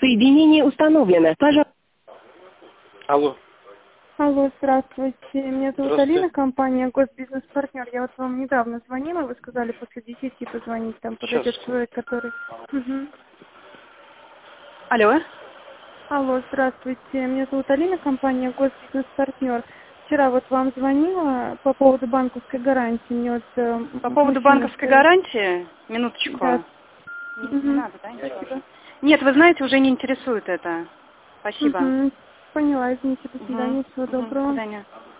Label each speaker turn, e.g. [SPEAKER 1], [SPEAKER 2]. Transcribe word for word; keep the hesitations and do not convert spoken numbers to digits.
[SPEAKER 1] Соединение установлено. Пожалуйста.
[SPEAKER 2] Алло.
[SPEAKER 3] Алло, здравствуйте. Меня зовут
[SPEAKER 2] Здравствуйте.
[SPEAKER 3] Алина, компания Госбизнес-партнер. Я вот вам недавно звонила, вы сказали после десяти позвонить, там подойдет
[SPEAKER 2] Сейчас.
[SPEAKER 3] человек, который... Угу.
[SPEAKER 4] Алло.
[SPEAKER 3] Алло, здравствуйте. Меня зовут Алина, компания Госбизнес-партнер. Вчера вот вам звонила по поводу банковской гарантии. Мне вот, э,
[SPEAKER 4] По поводу
[SPEAKER 3] мужчина
[SPEAKER 4] банковской
[SPEAKER 3] сказал-
[SPEAKER 4] гарантии, минуточку.
[SPEAKER 3] Да.
[SPEAKER 4] Не,
[SPEAKER 3] Мгм.
[SPEAKER 4] не надо, да?
[SPEAKER 3] Спасибо.
[SPEAKER 4] Нет, вы знаете, уже не интересует это. Спасибо.
[SPEAKER 3] Мгм. Поняла, извините, до
[SPEAKER 4] Мгм.
[SPEAKER 3] свидания, всего
[SPEAKER 4] Мгм. До
[SPEAKER 3] доброго.
[SPEAKER 4] свидания.